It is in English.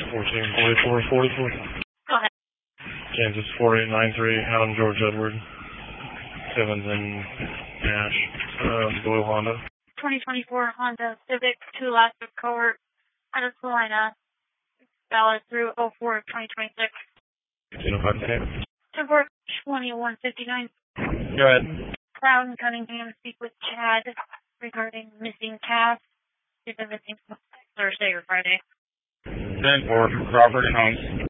144444. Go ahead. Kansas 4893, Alan George Edward, Evans and Nash, blue Honda. 2024 Honda Civic, 2 last of cohort, out of Salina, valid through 04 of 2026. 205K. Support 2159. Go ahead. Crown Cunningham, speak with Chad regarding missing calf. She's been missing Thursday or Friday. 10-4, Crawford Homes.